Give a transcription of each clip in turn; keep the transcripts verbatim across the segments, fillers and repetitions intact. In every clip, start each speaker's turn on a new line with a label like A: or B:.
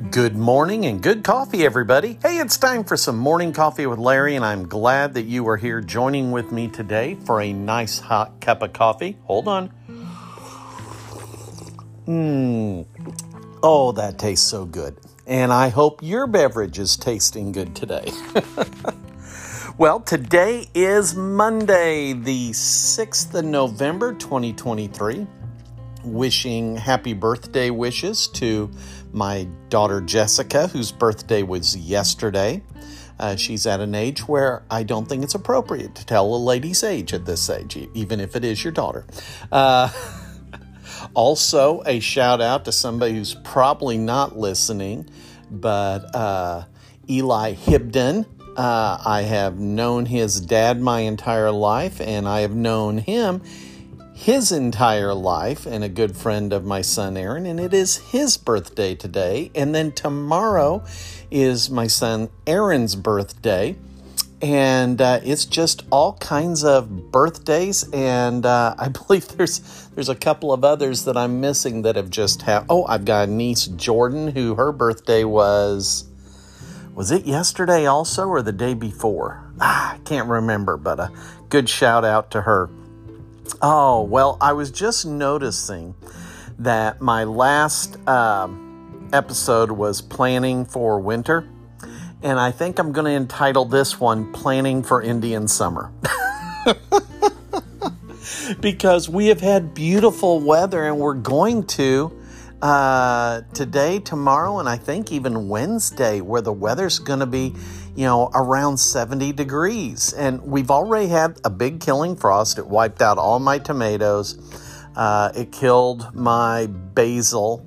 A: Good morning and good coffee, everybody. Hey, it's time for some morning coffee with Larry, and I'm glad that you are here joining with me today for a nice hot cup of coffee. Hold on. Mmm. Oh, that tastes so good. And I hope your beverage is tasting good today. Well, today is Monday, the sixth of November, twenty twenty-three. Wishing happy birthday wishes to my daughter Jessica, whose birthday was yesterday. Uh, she's at an age where I don't think it's appropriate to tell a lady's age at this age, even if it is your daughter. Uh, also, a shout out to somebody who's probably not listening, but uh, Eli Hibden. Uh, I have known his dad my entire life, and I have known him his entire life, and a good friend of my son Aaron, and it is his birthday today. And then tomorrow is my son Aaron's birthday, and uh, it's just all kinds of birthdays. And uh, I believe there's there's a couple of others that I'm missing that have just had. Oh, I've got a niece Jordan, who her birthday was was it yesterday also or the day before? Ah, I can't remember, but a good shout out to her. Oh, well, I was just noticing that my last um, episode was planning for winter, and I think I'm going to entitle this one Planning for Indian Summer. Because we have had beautiful weather, and we're going to uh, today, tomorrow, and I think even Wednesday, where the weather's going to be, you know, around seventy degrees. And we've already had a big killing frost. It wiped out all my tomatoes. Uh, it killed my basil.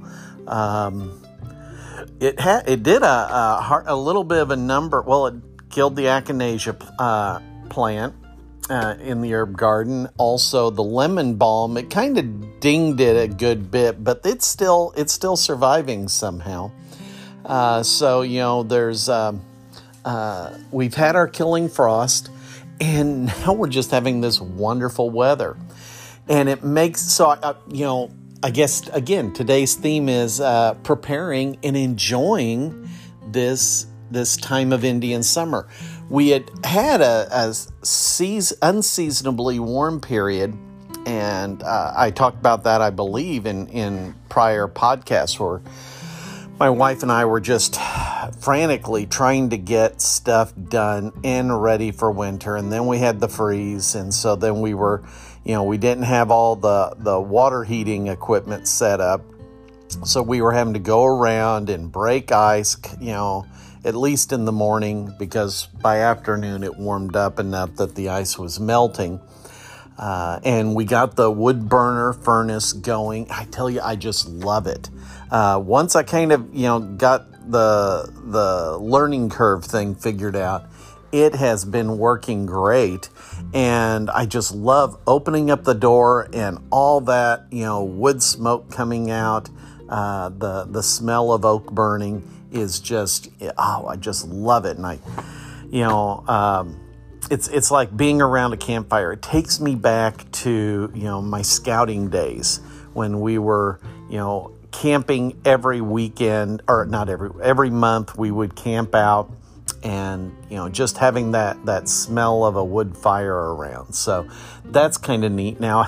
A: Um, it had, it did a, a, a little bit of a number. Well, it killed the echinacea uh, plant uh, in the herb garden. Also, the lemon balm. It kind of dinged it a good bit, but it's still it's still surviving somehow. Uh, so you know, there's. Um, Uh, we've had our killing frost, and now we're just having this wonderful weather. And it makes, so, uh, you know, I guess, again, today's theme is uh, preparing and enjoying this this time of Indian summer. We had had a, a season, unseasonably warm period, and uh, I talked about that, I believe, in, in prior podcasts where my wife and I were just frantically trying to get stuff done and ready for winter. And then we had the freeze. And so then we were, you know, we didn't have all the, the water heating equipment set up. So we were having to go around and break ice, you know, at least in the morning, because by afternoon it warmed up enough that the ice was melting. Uh, and we got the wood burner furnace going. I tell you, I just love it. Uh, once I kind of, you know, got the the learning curve thing figured out, it has been working great. And I just love opening up the door and all that, you know, wood smoke coming out. Uh, the, the smell of oak burning is just, oh, I just love it. And I, you know, um, It's it's like being around a campfire. It takes me back to, you know, my scouting days when we were, you know, camping every weekend, or not every every month. We would camp out, and you know, just having that that smell of a wood fire around. So that's kind of neat. Now,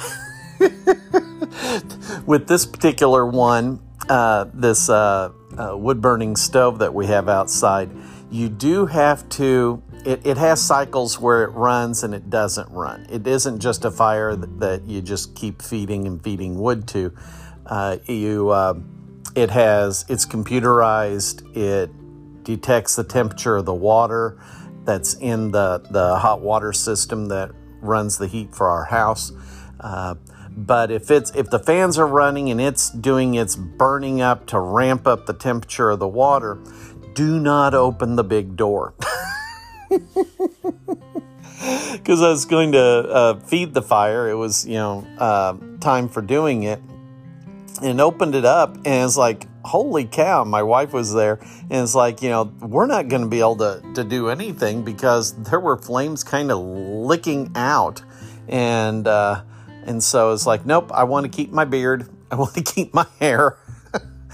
A: with this particular one, uh, this uh, uh, wood burning stove that we have outside, you do have to. It, it has cycles where it runs and it doesn't run. It isn't just a fire that, that you just keep feeding and feeding wood to. Uh, you, uh, it has, it's computerized. It detects the temperature of the water that's in the, the hot water system that runs the heat for our house. Uh, but if it's, if the fans are running and it's doing its burning up to ramp up the temperature of the water, do not open the big door. Because I was going to uh, feed the fire. It was, you know, uh, time for doing it, and opened it up, and it's like, holy cow, my wife was there, and it's like, you know, we're not going to be able to, to do anything because there were flames kind of licking out, and uh, and so it's like, nope, I want to keep my beard, I want to keep my hair.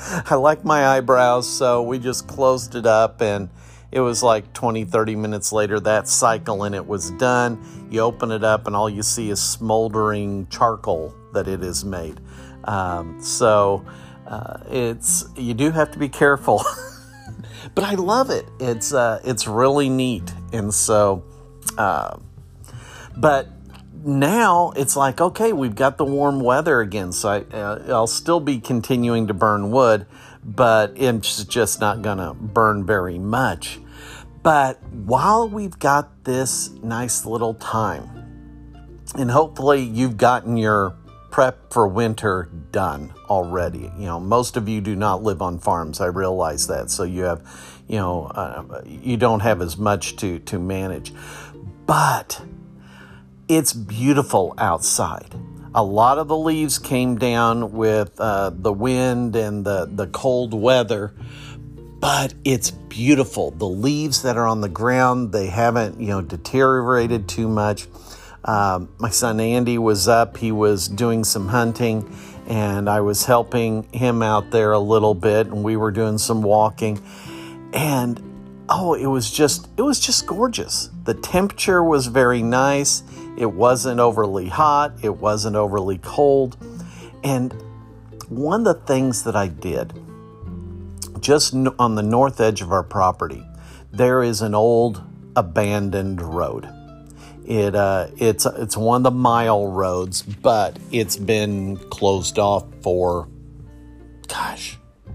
A: I like my eyebrows, so we just closed it up, and it was like twenty, thirty minutes later, that cycle and it was done. You open it up and all you see is smoldering charcoal that it has made. Um, so uh, it's you do have to be careful, but I love it. It's uh, it's really neat, and so, uh, but now it's like, okay, we've got the warm weather again, so I, uh, I'll still be continuing to burn wood, but it's just not going to burn very much. But while we've got this nice little time, and hopefully you've gotten your prep for winter done already. You know, most of you do not live on farms. I realize that. So you have, you know, uh, you don't have as much to, to manage. But it's beautiful outside. A lot of the leaves came down with uh, the wind and the, the cold weather, but it's beautiful. The leaves that are on the ground, they haven't, you know, deteriorated too much. Um, my son Andy was up. He was doing some hunting, and I was helping him out there a little bit, and we were doing some walking. And oh, it was just, it was just gorgeous. The temperature was very nice. It wasn't overly hot. It wasn't overly cold. And one of the things that I did, just on the north edge of our property, there is an old abandoned road. It uh, it's it's one of the mile roads, but it's been closed off for, gosh,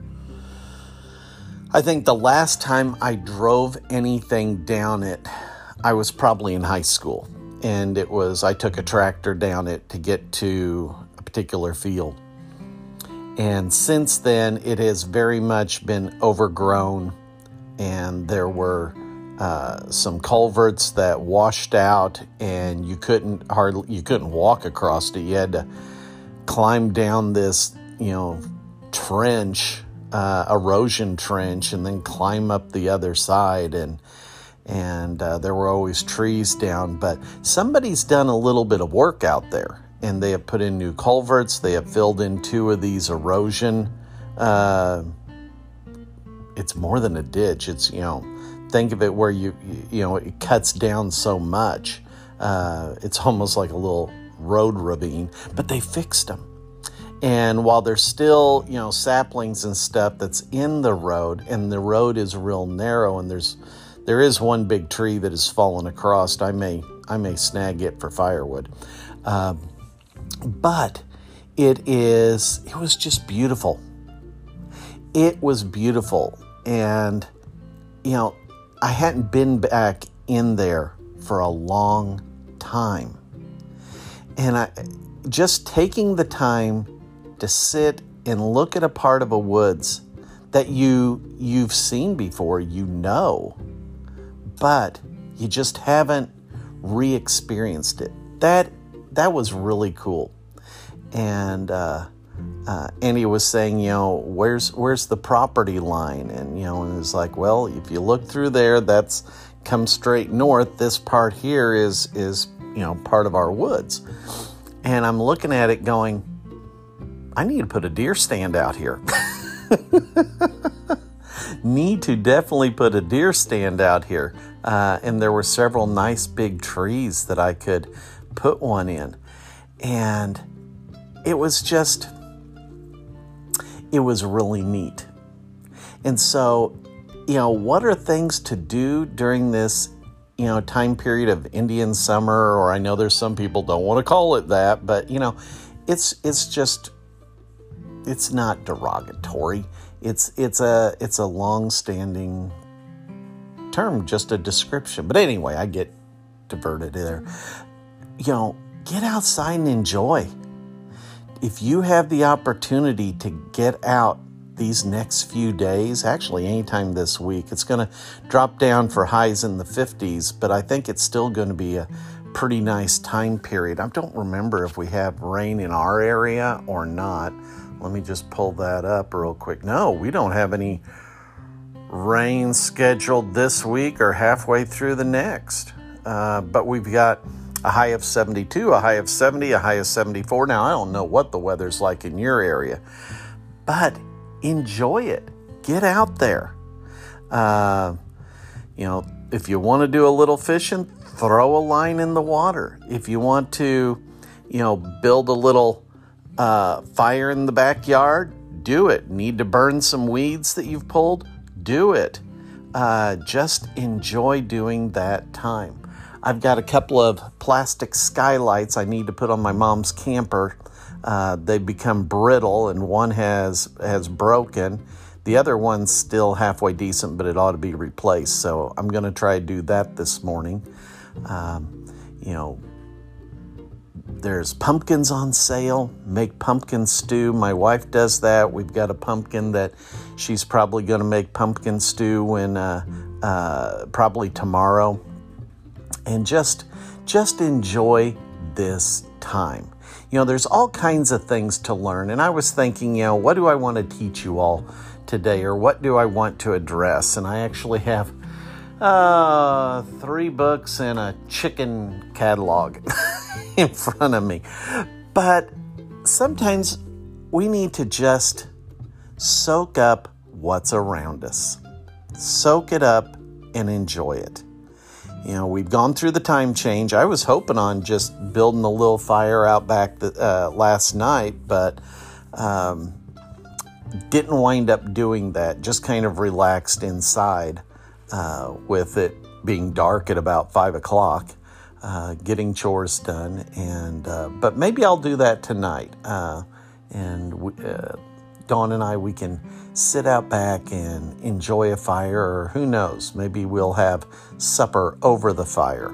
A: I think the last time I drove anything down it, I was probably in high school. And it was, I took a tractor down it to get to a particular field. And since then, it has very much been overgrown. And there were uh, some culverts that washed out, and you couldn't hardly, you couldn't walk across it. You had to climb down this, you know, trench, uh, erosion trench, and then climb up the other side. And And uh, there were always trees down, but somebody's done a little bit of work out there, and they have put in new culverts. They have filled in two of these erosion. Uh, it's more than a ditch. It's, you know, think of it where you, you know, it cuts down so much. Uh, it's almost like a little road ravine, but they fixed them. And while there's still, you know, saplings and stuff that's in the road, and the road is real narrow, and there's There is one big tree that has fallen across. I may I may snag it for firewood. Um, but it is, it was just beautiful. It was beautiful. And, you know, I hadn't been back in there for a long time. And I just taking the time to sit and look at a part of a woods that you, you've seen before, you know, but you just haven't re-experienced it. That that was really cool. And uh, uh, Andy was saying, you know, where's where's the property line? And, you know, and it's like, well, if you look through there, that's come straight north. This part here is, is you know, part of our woods. And I'm looking at it going, I need to put a deer stand out here. Need to definitely put a deer stand out here. Uh, and there were several nice big trees that I could put one in. And it was just, it was really neat. And so, you know, what are things to do during this, you know, time period of Indian summer? Or I know there's some people don't want to call it that, but, you know, it's it's just, it's not derogatory. It's it's a it's a long-standing term, just a description. But anyway, I get diverted there. You know, get outside and enjoy. If you have the opportunity to get out these next few days, actually anytime this week, it's going to drop down for highs in the fifties, but I think it's still going to be a pretty nice time period. I don't remember if we have rain in our area or not. Let me just pull that up real quick. No, we don't have any rain scheduled this week or halfway through the next. Uh, but we've got a high of seventy-two, a high of seventy, a high of seventy-four. Now, I don't know what the weather's like in your area, but enjoy it. Get out there. Uh, you know, if you want to do a little fishing, throw a line in the water. If you want to, you know, build a little uh, fire in the backyard, do it. Need to burn some weeds that you've pulled? Do it. Uh, just enjoy doing that time. I've got a couple of plastic skylights I need to put on my mom's camper. Uh, they've become brittle, and one has has broken. The other one's still halfway decent, but it ought to be replaced. So I'm going to try to do that this morning. Um, you know, there's pumpkins on sale. Make pumpkin stew. My wife does that. We've got a pumpkin that she's probably going to make pumpkin stew when uh, uh, probably tomorrow. And just just enjoy this time. You know, there's all kinds of things to learn. And I was thinking, you know, what do I want to teach you all today, or what do I want to address? And I actually have uh, three books and a chicken catalog in front of me. But sometimes we need to just soak up what's around us. Soak it up and enjoy it. You know, we've gone through the time change. I was hoping on just building a little fire out back the, uh, last night, but um, didn't wind up doing that. Just kind of relaxed inside uh, with it being dark at about five o'clock, uh, getting chores done. And uh, but maybe I'll do that tonight. Uh, and we, uh, Dawn and I, we can sit out back and enjoy a fire, or who knows, maybe we'll have supper over the fire.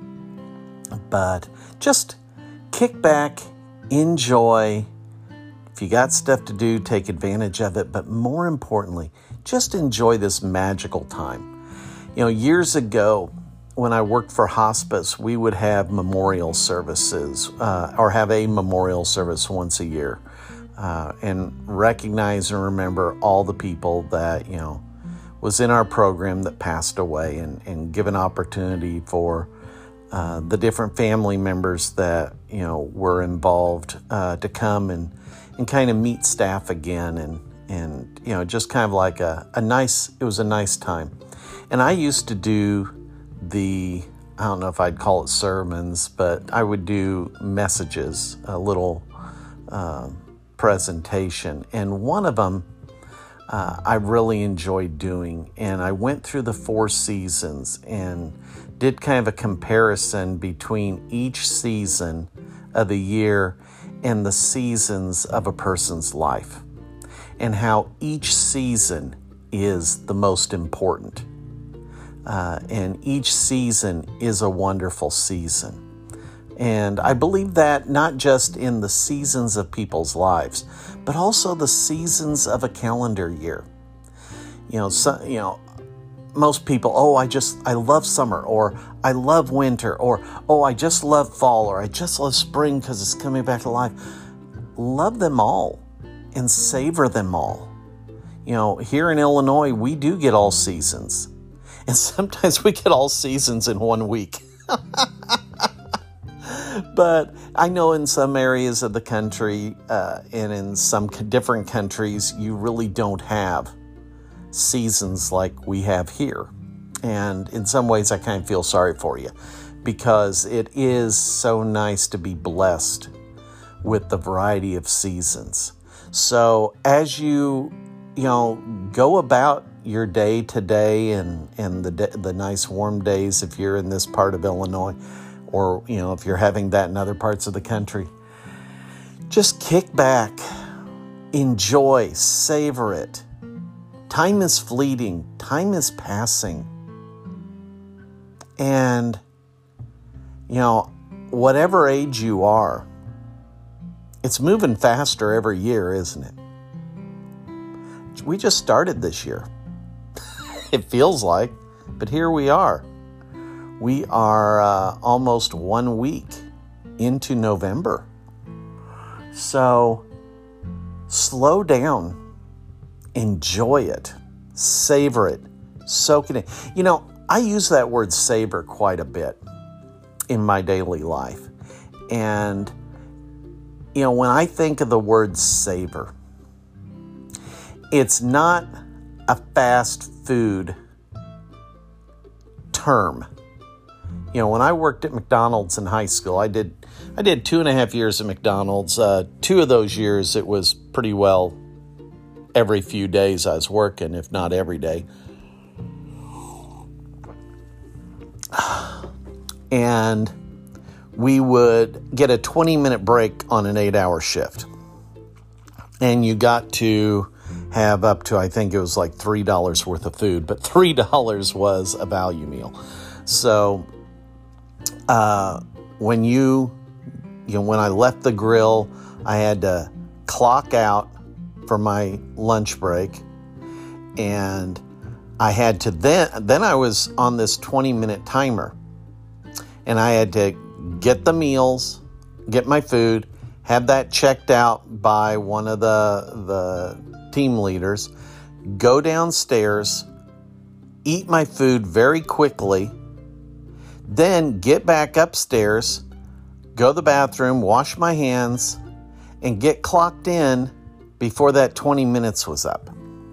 A: But just kick back, enjoy. If you got stuff to do, take advantage of it. But more importantly, just enjoy this magical time. You know, years ago, when I worked for hospice, we would have memorial services, uh, or have a memorial service once a year. Uh, and recognize and remember all the people that, you know, was in our program that passed away, and, and give an opportunity for uh, the different family members that, you know, were involved uh, to come and, and kind of meet staff again. And, and you know, just kind of like a, a nice, it was a nice time. And I used to do the, I don't know if I'd call it sermons, but I would do messages, a little um, presentation, and one of them uh, I really enjoyed doing, and I went through the four seasons and did kind of a comparison between each season of the year and the seasons of a person's life, and how each season is the most important, uh, and each season is a wonderful season. And I believe that not just in the seasons of people's lives, but also the seasons of a calendar year. You know, so, you know, most people, oh, I just, I love summer, or I love winter, or, oh, I just love fall, or I just love spring because it's coming back to life. Love them all and savor them all. You know, here in Illinois, we do get all seasons. And sometimes we get all seasons in one week. But I know in some areas of the country uh, and in some different countries, you really don't have seasons like we have here. And in some ways, I kind of feel sorry for you, because it is so nice to be blessed with the variety of seasons. So as you, you know, go about your day today, and, and the, the nice warm days if you're in this part of Illinois, or, you know, if you're having that in other parts of the country, just kick back, enjoy, savor it. Time is fleeting. Time is passing. And, you know, whatever age you are, it's moving faster every year, isn't it? We just started this year. It feels like, but here we are. We are uh, almost one week into November. So slow down, enjoy it, savor it, soak it in. You know, I use that word savor quite a bit in my daily life. And, you know, when I think of the word savor, it's not a fast food term. You know, when I worked at McDonald's in high school, I did I did two and a half years at McDonald's. Uh, two of those years, it was pretty well every few days I was working, if not every day. And we would get a twenty-minute break on an eight-hour shift. And you got to have up to, I think it was like three dollars worth of food, but three dollars was a value meal. So uh, when you, you know, when I left the grill, I had to clock out for my lunch break, and I had to then, then I was on this twenty-minute timer, and I had to get the meals, get my food, have that checked out by one of the the team leaders, go downstairs, eat my food very quickly, then get back upstairs, go to the bathroom, wash my hands, and get clocked in before that twenty minutes was up.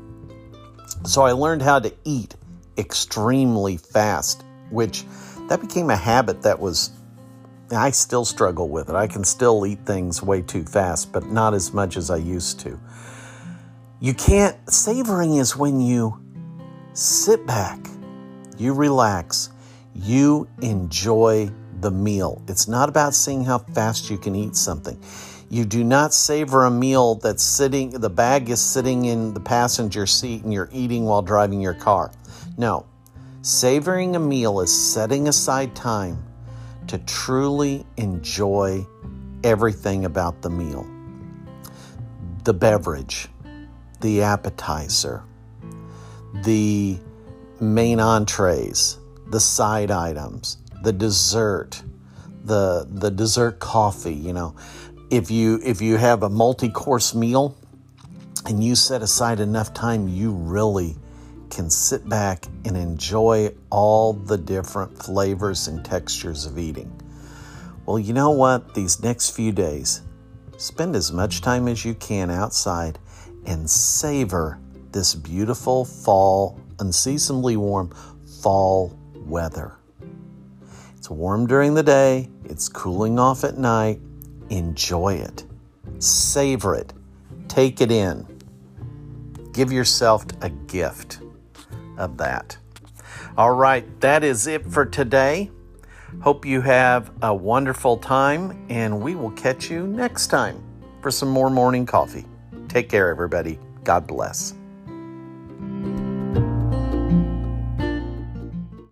A: So I learned how to eat extremely fast, which that became a habit that was, I still struggle with it. I can still eat things way too fast, but not as much as I used to. You can't, savoring is when you sit back, you relax, you enjoy the meal. It's not about seeing how fast you can eat something. You do not savor a meal that's sitting, the bag is sitting in the passenger seat and you're eating while driving your car. No, savoring a meal is setting aside time to truly enjoy everything about the meal. The beverage, the appetizer, the main entrees, the side items, the dessert, the the dessert coffee, you know. If you if you have a multi-course meal and you set aside enough time, you really can sit back and enjoy all the different flavors and textures of eating. Well, you know what? These next few days, spend as much time as you can outside and savor this beautiful fall, unseasonably warm fall weather. It's warm during the day. It's cooling off at night. Enjoy it. Savor it. Take it in. Give yourself a gift of that. All right, that is it for today. Hope you have a wonderful time, and we will catch you next time for some more morning coffee. Take care, everybody. God bless.